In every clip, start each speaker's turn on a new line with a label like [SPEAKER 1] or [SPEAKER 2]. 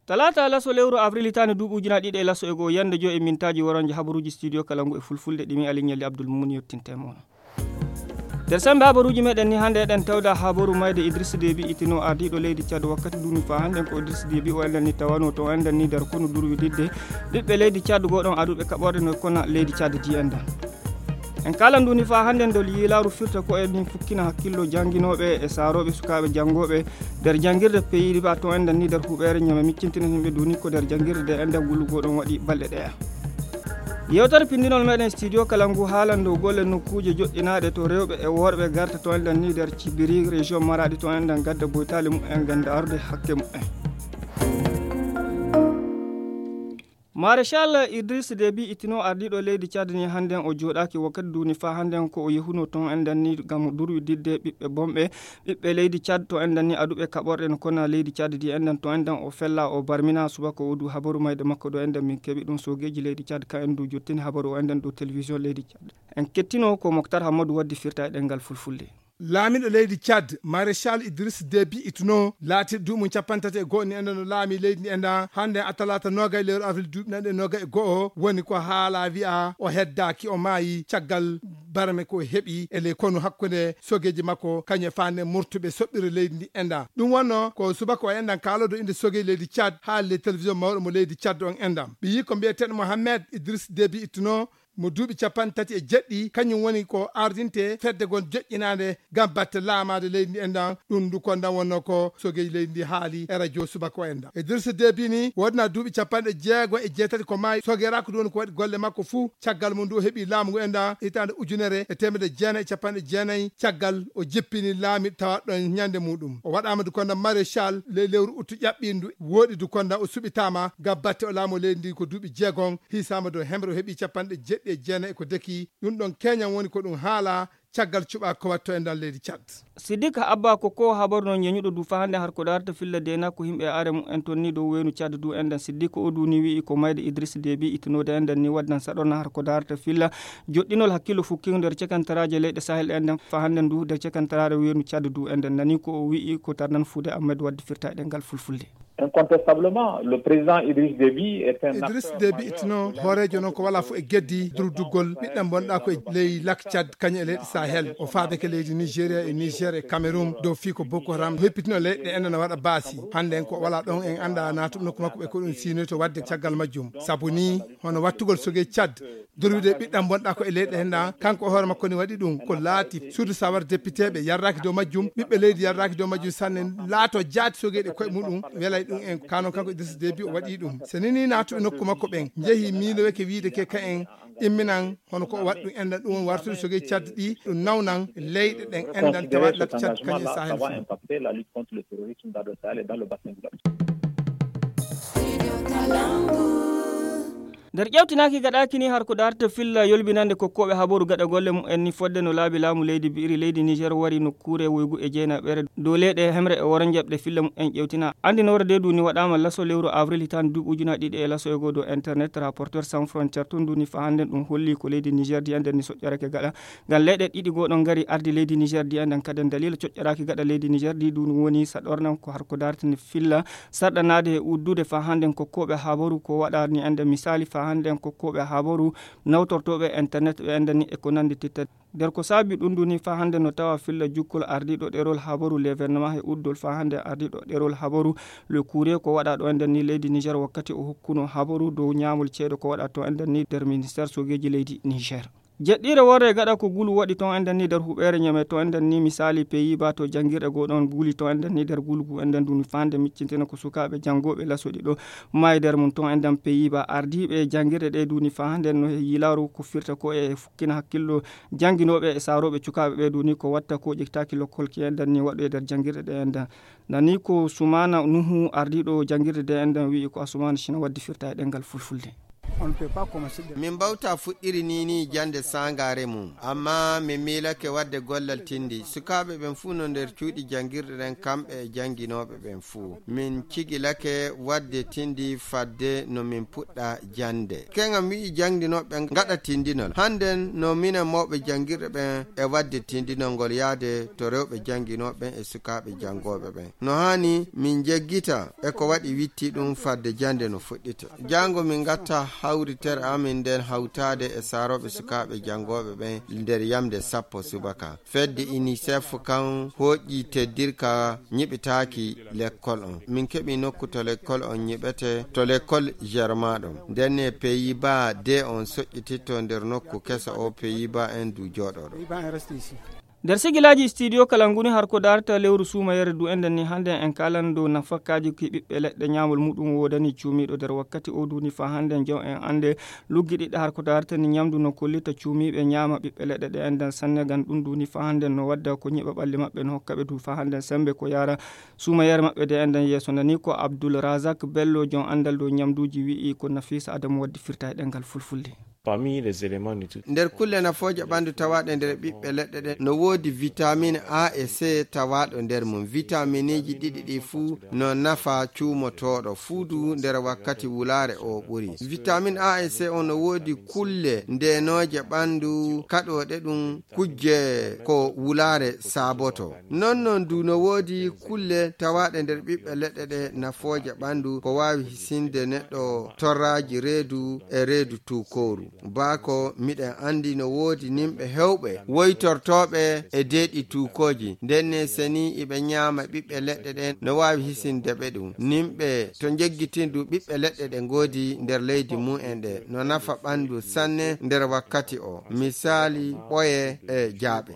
[SPEAKER 1] talata laso lewru avril hitande duuɓi ujuna ɗiɗi e laso ego yande jo e mintaji woronje habaruji studio kalangu e fulfulde ɗimi alignali abdoul mouni yettintemo nder sembe habaruji meɗen ni hande eɗen tawda habaru mayde Idrissa Déby itino ardiɗo leydi Tchad wakkati duni fa hande ko Idrissa Déby o enden ni tawano to enden ni nder kono durwididde ɓiɓɓe leydi Tchad goɗon aduɓe kaɓorde no kono leydi Tchad di enden en kala nduni fa hande ndol yilaru firta ko en fukkina hakkillo janginoɓe e saroɓe sukaɓe jangoɓe nder jangirde pays ba to enden ni nder huɓere nyama miccintina himɓe duni ko nder jangirde enden gullugoɗon waɗi balɗe ɗeya yewtere pindinol meɗen studio kalangu haalando golle nokkuje joƴƴinaɗe to rewɓe e worɓe garta to enden ni nder Cibiri région Maradi to enden gadda boytali mumen ganda arde hakke mumen Maréchal Idrissa Déby itino ardiɗo leydi Tchad ni handen o joɗaki wakkati duni fa handen ko o yehuno ton enden ni gam durwididde ɓiɓɓe bomɓe ɓiɓɓe leydi Tchad to enden ni aduɓe kaɓorɗe no kono leydi Tchad di enden to enden o fella o barmina subaka o du habaru mayde makko ɗo enden min keeɓi ɗum sogeji leydi Tchad ka en du jottini habaru o enden ɗo télévision leydi Tchad en kettino ko Moktar Hamadou waddi firta e ɗengal fulfulde
[SPEAKER 2] laamiɗo leydi Tchad maréchal Idrissa Déby itno laati duuɓi capantati e go'o ni enden no laami leydi ndi enda hande a talata nogay lewru avril duuɓi nanɗe nogay e go'o woni ko haala wi'a o heddaki o maayi caggal barme ko heeɓi e ley kono hakkude sogeji makko kañum fande murtuɓe soɓɓire leydi ndi enda ɗum wonno ko subaka o endan kalodo inde sogeji leydi Tchad ha le télévision mawɗo mo leydi Tchad on endam ɓe yi ko mbiyeteɗo Mohamed Idrissa Déby itno mo duuɓi capantati e jeɗɗi kañum woni ko ardinte fedde gon joƴƴinade gam batte laamade leydi ndi endan ɗum ndu kondan wonno ko sogeji leydi ndi haali e radio subaka o enda Idrissa Déby ni wodna duuɓi capanɗe jeego e jeetati ko maayi sogerako ɗum ko waɗi golle makko fuu caggal mum ndu heeɓi laamu ngu enda hitande ujunere e temedde jeenayyi capanɗe jeenayyi caggal o jippini laami tawatɗon ñande muɗum o waɗama du kondan maréchal lewru uttu ƴaɓɓindu woɗi du kondan o suɓitama gam batte o laamu leydi ndi ko duuɓi jeegon hisama dow hemre o heeɓi capanɗe jeɗɗi e jeenayyi ko deki ɗum ɗon keñan woni ko ɗum haala caggal cuɓa ko watto e ndar leydi Tchad
[SPEAKER 1] Sidika Abba ko habaru non yeñuɗo du fa hande har ko darta filla dena ko himɓe are mu en ton ni dow wenu Tchad du enden Sidika o du ni wi ko mayde Idrissa Déby itinode enden ni wadnan saɗona har ko darta filla joɗɗinol hakkilo fukki nder cekantaraje leyɗe Sahel enden fa hande du nder cekantarare wenu Tchad du enden nani ko o wi ko tarnan Foude Ahmed waddi firta e ɗengal fulfulde
[SPEAKER 3] Incontestablement, le président Idriss Déby est un
[SPEAKER 2] Idriss Déby itno horejo non ko wala fu e geddi durduggol ɓiɗɗam bonɗa ko e ley lak Tchad kañum e leyɗe Sahel o faade ke leydi Nigéria e Niger e Cameroun dow fi ko Boko Haram heppitino leyɗe enden no waɗa baasi hande en ko wala ɗon en anda natuɓe nokku makko ɓe ko ɗum sinoyto wadde caggal majjum sabu ni hono wattugol sogeji Tchad durwide ɓiɗɗam bonɗa ko e leyɗe henna kanko hoore makko ni waɗi ɗum ko laati suudu sawar député ɓe yarraki dow majjum ɓiɓɓe leydi yarraki dow majjum sanne laato jaati sogeɗe koye muɗum welay ɗum en kanon kanko Idrissa Déby o waɗi ɗum so nini natuɓe nokku makko ɓen jeehi miiloweke wiide ke ka en imminan hono ko waɗi ɗum endan ɗum wartude sogeji Tchad ɗi ɗum nawnan leyɗe ɗen endan tawaɗe lak Tchad kañum e Sahel
[SPEAKER 1] nder ƴewtinaki gaɗaki ni har ko darta filla yolbinande kokkoɓe habaru gaɗa golle mumen ni fodde no laabi laamu leydi biiri leydi Niger wari nokkure woygu e jeenaɓere dow leyɗe hemre e woro jeɓɗe filla mumen ƴewtina andinore de duni waɗama laso lewru avril hitande duuɓi ujuna ɗiɗi e laso e goto internet rapporteur sans frontiére ton duni fa handen ɗum holli ko leydi Niger di anden ni soƴƴarake gaɗa ngal leyɗe ɗiɗi goɗon gari ardi leydi Niger di anden kaden dalila coƴƴaraki gaɗa leydi Niger di duni woni saɗornan ko har ko dartani filla sarɗanade e uddude fa handen kokkoɓe habaru ko waɗani ande misali fa handen kokkoɓe habaru nawtortoɓe internet ɓe enden ni e ko nandi titta nder ko saabi ɗum duni fa hande no tawa filla jukkol ardiɗo ɗerol habaru l'événement e uddol fa hande ardiɗo ɗerol habaru le courrier ko waɗa ɗo enden ni leydi Niger wakkati o hokkuno habaru dow ñamol ceeɗo ko waɗa to enden ni nder ministére sogeji leydi Niger jeɗɗire worre gaɗa ko gulu waɗi ton enden ni nder huɓere ñame to enden ni misali pays ba to jangirɗe goɗon guuli to enden ni nder gulgu enden duni fande miccintina ko sukaɓe jangoɓe lasoɗi ɗo maayi nder mum ton enden pays ba ardiɓe jangirɗe ɗe duni fa handen no yilaru ko firta ko e fukkina hakkillo janginoɓe e saroɓe cukaɓe ɓe duni ko watta ko ƴektaki lokkol ki enden ni waɗo e nder jangirɗe ɗe enden nani ko Soumana Nuhu ardiɗo jangirɗe ɗe enden wi ko Assoumana Chine waddi firta e ɗengal fulfulde
[SPEAKER 4] min bauta fuɗɗiri ni jande sangare mum amma min milake wadde gollal tindi sukaɓe ɓen fuu no nder cuuɗi jangirɗe ɗen kamɓe e janginoɓe ɓen fuu min cigilake wadde tindi fadde no min puɗɗa jande kegam wi'i jangdinoɓe gaɗa tindinol hannden no minen mawɓe jangirɗe ɓen e wadde tindinol ngol yaade to rewɓe janginoɓe e sukaɓe jangoɓe ɓen no hani min jeggita e ko waɗi witti ɗum fadde jande no fuɗɗita jango min gatta hawritere amin nden hawtade e saroɓe sukaɓe jangoɓe ɓen nder yamde 10 subaka fedde UNICEF kan hoƴƴi teddirka ñiɓitaki l'école on min keɓi nokku to l'école on ñiɓete to l'école germain ɗon ndenne Pays-Bas de on soƴƴititto nder nokku kesa o Pays-Bas en du joɗoɗo
[SPEAKER 1] nder sigilaji studio kalanguni har ko darta lewru sumayere du enden ni hande en kalando nafakkaji ki ɓiɓɓe leɗɗe ñamol muɗum wodani cuumiɗo nder wakkati o duni fa hande jaw en ande luggiɗiɗɗe har ko darta ni ñamdu no kollita cuumiɓe ñama ɓiɓɓe leɗɗe ɗe enden sanne gan ɗum duni fa hande no wadda ko ñiɓa ɓalli maɓɓe no hokkaɓe du fa hande sembe ko yara sumayere maɓɓe de enden yeeso nani ko Abdoul Razak Bello jon andal do ñamduji wi'i ko Nafisa Adamu waddi firta e ɗengal fulfulde
[SPEAKER 5] parmi les éléments nutritifs
[SPEAKER 4] nder kulle nafoje ɓandu tawaɗe nder ɓiɓɓe leɗɗe ɗe no woodi vitamine A et C tawaɗo nder mum vitaminiji ɗiɗi ɗi fuu no nafa cuumotoɗo fuudu nder wakkati wulare o ɓuri vitamine A et C on no woodi kulle ndenoje ɓandu kaɗoɗe ɗum kujje ko wulare saboto non du no woodi kulle tawaɗe nder ɓiɓɓe leɗɗe ɗe nafoje ɓandu ko wawi hisinde neɗɗo torraji reedu e reedu tukoru bako miɗen andi no woodi nimɓe hewɓe woytortoɓe e deeɗi tukoji ndenne seni iɓe ñaama ɓiɓɓe leɗɗe ɗen no wawi hisindeɓe ɗum nimɓe to jeggitindu ɓiɓɓe leɗɗe ɗe goodi nder leydi mumen ɗe no nafa ɓandu sanne nder wakkati o misali ɓoye e jaaɓe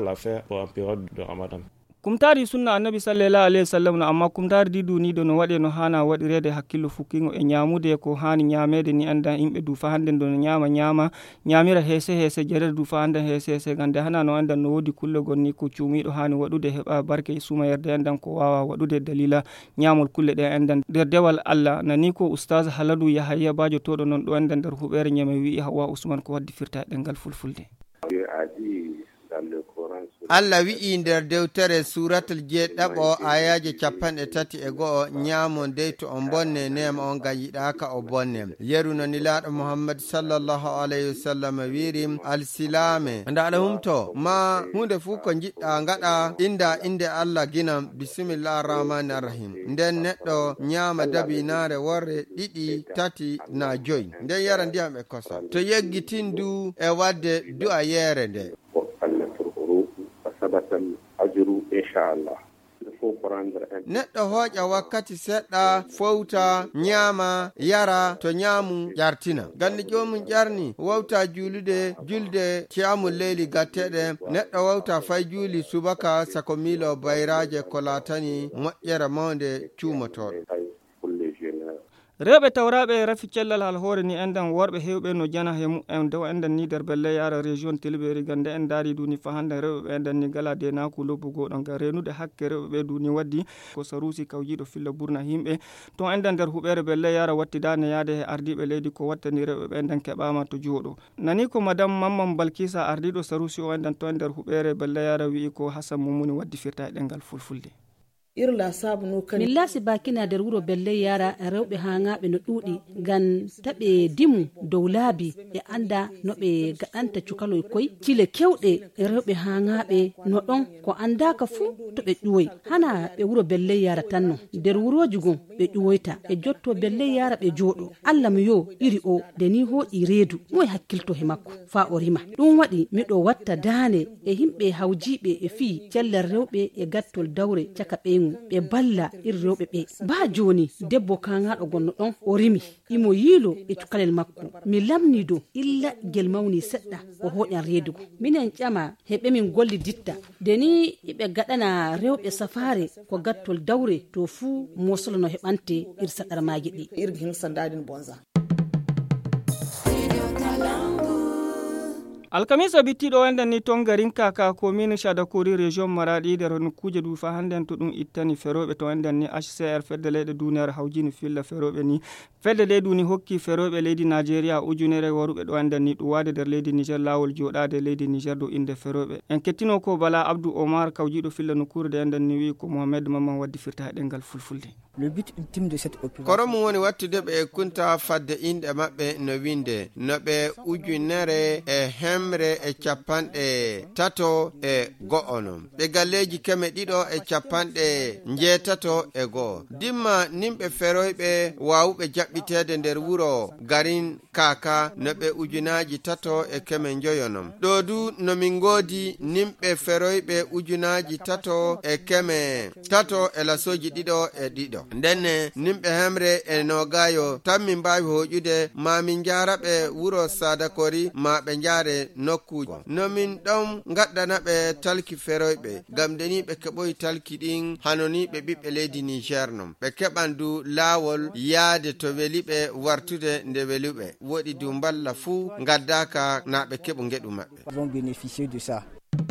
[SPEAKER 1] kumtari sunna annabi sallallahu alaihi wasallam no amma kumtari didu ni do no wade no hana wadirede hakkilo fukingo e nyamude ko hani nyamede ni anda imbe du fa hande do nyamira hese jere du fa hande hese gande hana no anda no wodi kulle gonni ko cuumido hani wadude heba barke suma yerde andan ko wawa wadude dalila nyamol kulle de andan der dewal Allah nani ko ustaz Haladu Yahaya Bajo todo non do andan der hubere nyame wi Hawa Usman ko waddi firta dengal fulfulde
[SPEAKER 4] Allah wi'i nder dewtere suratul jeeɗaɓo ayaje 33 ñaamo dey to on bonne nema on gam yiɗaka o bonne yeru no nilaɗo Muhammad sallallahu alayhi wasallam wiri alsilame ndaɗa humto ma hunde fu ko jiɗɗa gaɗa inde Allah ginam bismillahir rahmanir rahim nden neɗɗo ñaama dabinare worre 2 3 na 5 nden yara ndiyam e kosam to yeggitindu e wadde du'a yere nde neɗɗo hooƴa wakkati seɗɗa fowta ñaama yara to ñaamu ƴartina gandi jomum ƴarni wawta julde ciyamul leyli gatteɗe neɗɗo wawta fay juuli subaka sako milo bayraje ko latani moƴƴere mawde cuumotoɗo
[SPEAKER 1] rewɓe tawraɓe rafi cellal hal hoore ni endan worɓe hewɓe no jana hemu en dow endan ni der belle yara région tilberi gande en daari duni fa hande rewɓe endan ni gala de naku lobbugo ɗon ga renude hakke rewɓe duni waddi ko sarusi kawjiɗo filla burna himɓe to endan der huɓere belle yara wattidane yaade he ardiɓe leydi ko wattani rewɓe endan keɓama to jooɗo nani ko madame Mamman Balkisa ardiɗo sarusi o endan to en der huɓere belle yara wi'i ko Hassan Mumuni waddi firta e ɗengal fulfulde
[SPEAKER 6] irla sabu no kan min lasi bakina der wuro belle yara rewbe hangabe no dudi gan tabe dimu dow laabi e anda no be gadanta cukaloy koy cile kewde rewbe hangabe no don ko andaka fu to be ƴuwoy hana be wuro belle yara tanno der wuroji gon be ƴuwoyta e jotto belle yara be jodo Allah mi yo iri o deni hoɗi reedu moy hakkilto he makko fa o rima ɗum waɗi miɗo watta daane e himɓe hawjiɓe e fii cellal rewɓe e gattol dawre caka ɓeygu ɓe balla iri rewɓe ɓe ba joni debbo kangaɗo gonno ɗon o rimi imo yiilo e cukalel makko mi lamnido illa gel mawni seɗɗa o hoƴan reedugo minen ƴama heɓe min golli ditta deni iɓe gaɗana rewɓe safare ko gattol dawre to fuu mosolo no heɓante ir saɗarmaji ɗi irgi hinsandadin bonza
[SPEAKER 1] alkamisa bittiɗo enden ni ton garin kaka commune Chadakori région Maradi der nokkuje du fa handen to ɗum ittani feroɓe to enden ni HCR fedde leyɗe duniyare hawjini filla feroɓe ni fedde leydi ni hokki feroɓe leydi Nigeria ujunere waruɓe ɗo andani ɗum wade nder leydi Niger lawol joɗade leydi Niger do inde feroɓe en kettino ko Bala Abdou Omar kawjiɗo filla nokkure de andani wi ko Mohamed Maman waddi firta e ɗengal fulfulde.
[SPEAKER 7] Le but ultime de cette opération
[SPEAKER 4] koromo woni wattude ɓe kunta fadde inde maɓɓe no winde no ɓe ujunere e hemre e capanɗe tato e go'ono ɓe galleji keme ɗiɗo e capanɗe jeetato e go'o dimma nimɓe feroyɓe wawuɓe jaɓɓitede nder wuro garin kaka no ɓe ujunaji tato e keme joyonom ɗo du no min godi nimɓe feroyɓe ujunaji tato e keme tato e lasoji ɗiɗo e ɗiɗo ndenne nimɓe hemre e nogayo tan min mbawi hoƴude ma min jaraɓe wuro sadakori ma ɓe jare nokkuji no min ɗon gaddana ɓe talki feroyɓe gam deni ɓe keɓoyi talki ɗin hanoniɓe ɓiɓɓe leydi Niger nom ɓe keɓan du lawol yaade to weliɓe wartude nde weliɓe woɗi du mballa fuu gaddaka na ɓe keɓo geɗu maɓɓe
[SPEAKER 7] vont bénéficier de ça.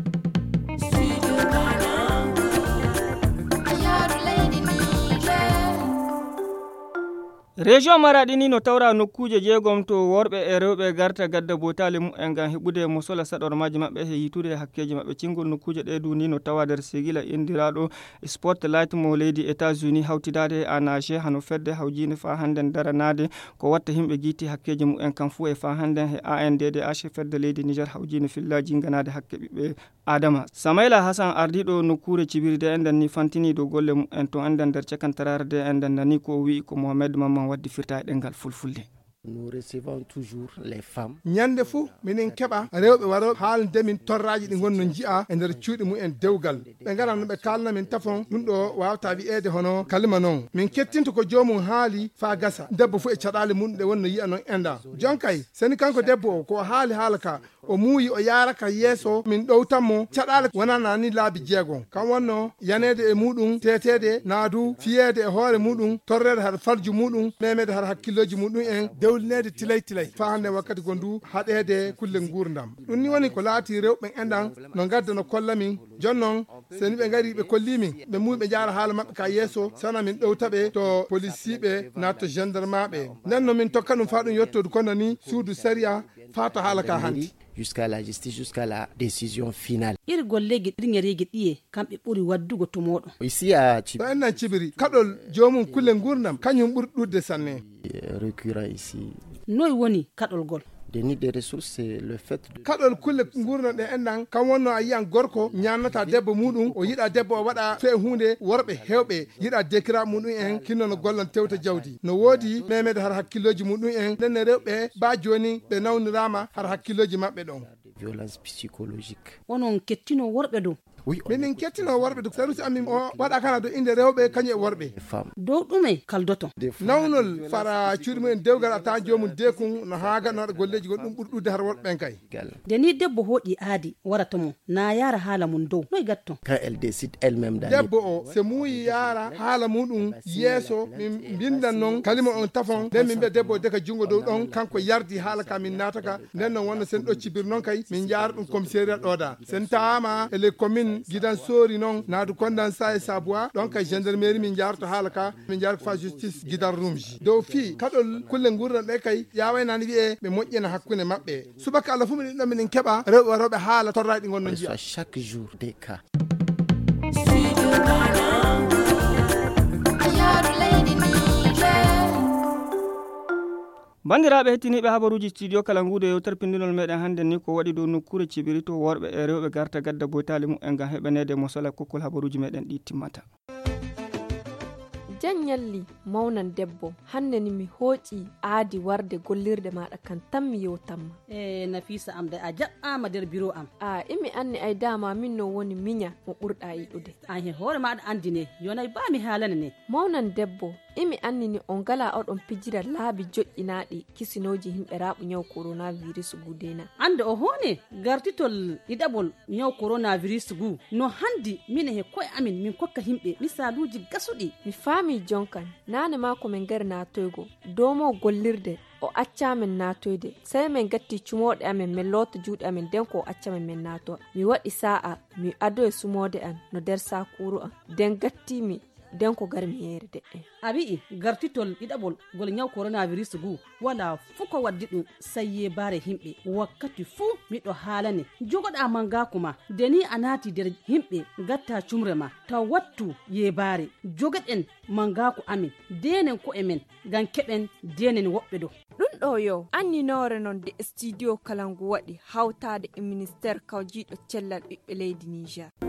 [SPEAKER 1] Région Maradi ni no tawra nokkuje jeegom to worɓe e rewɓe garta gadda botali mu'en ngam heɓude mosola saɗormaji maɓɓe e yitude hakkeji maɓɓe cingol nokkuje ɗe du ni no tawa nder sigila indiraɗo Spotlight mo leydi États-Unis hawtidade ANAG hano fedde hawjine fa handen daranade ko watta himɓe giiti hakkeji mu'en kam fu e fa handen e ANDDH fedde leydi Niger hawjine fillaji ganade hakke ɓiɓɓe Adama. Samaila Hassan ardiɗo nokkure cibirde enden ni fantini do golle mu'en to enden nder cakantararde enden nani ko wi ko Mohamed Maman waddi firta e ɗengal fulfulde.
[SPEAKER 5] Nous recevons toujours les femmes.
[SPEAKER 2] Nyande fu minin keɓa rewɓe waro haalde min torraji ɗi gonno ji'a e nder cuuɗi mumen dewgal ɓe ngara no ɓe kalna min tafon ɗum ɗo wawta wi'ede hono kalima noon min kettinto ko jomum haali fa gasa debbo fu e caɗali mum ɗe wonno yi'a noon enda jonkay seni kanko debbo o ko haali haala ka o muuyi o yaraka yeeso min ɗowtanmo caɗale wona nani laabi jeegon kam wonno yanede e muɗum tetede naadu fiyede e hoore muɗum torrede har farju muɗum memede har hakkilloji muɗum en dewlinede tilay fa hande wakkati gondu haɗede kulle gurdam ɗum ni woni ko laati rewɓe enɗan no gadda no kolla min jonnon seni ɓe gari ɓe kollimin ɓe muuyi ɓe jara haala mabɓe ka yeeso sana min ɗowtaɓe to police ɓe natto gendarme ɓe nden no min tokka ɗum fa ɗum yettodu kono ni suudu séria fata haala ka handi
[SPEAKER 5] jusqu'à la justice, jusqu'à la décision finale.
[SPEAKER 6] Ir golleji ɗirŋereji ɗiye kamɓe ɓuri waddugo to moɗon.
[SPEAKER 5] Ici à Tchibiri.
[SPEAKER 2] To ennan Tchibiri kaɗol jomum kulle gurdam kañum ɓuri ɗudde sanne.
[SPEAKER 5] Récurrent ici.
[SPEAKER 6] Noy woni kaɗol gol?
[SPEAKER 5] Déni des ressources, c'est le fait de...
[SPEAKER 2] kaɗol kulle gurdam ɗe enɗan kam wonno a yiyan gorko ñannata debbo muɗum o yiɗa debbo o waɗa fe hunde worɓe hewɓe yiɗa dekira muɗum en kinno no gollon tewta jawdi no woodi memede har hakkilloji muɗum en ndenne rewɓe ba joni ɓe nawnirama har hakkilloji maɓɓe ɗon
[SPEAKER 5] violence psychologique.
[SPEAKER 6] Onon kettino worɓe ɗo.
[SPEAKER 5] Oui,
[SPEAKER 2] minin kettino worɓe do service amin o waɗa kana do inde rewɓe kañum e worɓe
[SPEAKER 6] dow ɗume kaldoton
[SPEAKER 2] nawnol fara cuuɗi mumen dewgal a tawan jomum dekun no haaga no waɗa golleji goɗɗum ɓuri ɗudde har worɓe ɓen kay
[SPEAKER 6] de ni debbo hooƴi aadi warata mo na yara haala mum dow noy gatton
[SPEAKER 5] quand elle décide elle-même d'aller
[SPEAKER 2] debbo o se muuyi yara haala muɗum yeeso min bindan noon kalima on tafon nden min mbiya debbo o deka jungo dow ɗon kanko yardi haala ka min nataka nden noon wonno sen ɗoccibir noon kay min jaara ɗum commissariat ɗoda sen tawama ele commune gidan sori non naadu kondan sa e sabua donc kay gendarmerie min jarto haala ka min jarko fa justice gidan rumji dow fi kaɗol kulle gurdan ɗe kay yawaynani wiye ɓe moƴƴina hakkunde maɓɓe subaka allah fu min ɗon minin keɓa rewɓe rewɓe haala torraɗi gonno jiya
[SPEAKER 5] chaque jour des cas
[SPEAKER 1] bandiraɓe hettiniɓe habaruji studio kala nguude yewtere pindinol meɗen hannde ni ko waɗi dow nokkure cibiri to worɓe e rewɓe garta gadda boytali mumen ngam heɓanede mosola kokkol habaruji meɗen ɗi timmata
[SPEAKER 8] janyalli mawnan debbo hande ni mi hooƴi aadi warde gollirde maɗa kan tan mi yewtanma
[SPEAKER 6] Nafisa am da a jaɓɓama nder bureau am
[SPEAKER 8] imi anni ay dama min no woni miña mo ɓurɗa yiɗude
[SPEAKER 6] an hen hoore maɗa andine yonay ba mi haalana ne
[SPEAKER 8] mawnan debbo imi annini on gala oɗon pijira laabi joƴƴinaɗi kisinoji himɓe raaɓu ñaw coronavirus gudena
[SPEAKER 6] ande o hone gartitol ɗiɗaɓol ñaw coronavirus gu no handi min he koye amin min kokka himɓe misaluji gasuɗi
[SPEAKER 8] mi faami jonkan nane ma ko min gari natoygo domo gollirde o accamen natoyde sai min gatti cumoɗe amen min loota juuɗe amen nden ko o accamen min nato mi waɗi sa'a mi ado e sumode an no nder sakuru an nden gattimi den ko garmi yere de
[SPEAKER 6] abi gartitol idabol gol nyaw coronavirus gu wala fuko waddi dum sayye bare himbe wakkati fu mido halane jogoda manga kuma deni anati der himbe gatta cumrema ta wattu ye bare jogaden manga ku amin denen ko emen gan keben denen wobbe do
[SPEAKER 8] ɗum ɗo yo anninore non de studio kalangu waɗi hawtade e ministére kawjiɗo cellal ɓiɓɓe leydi Niger.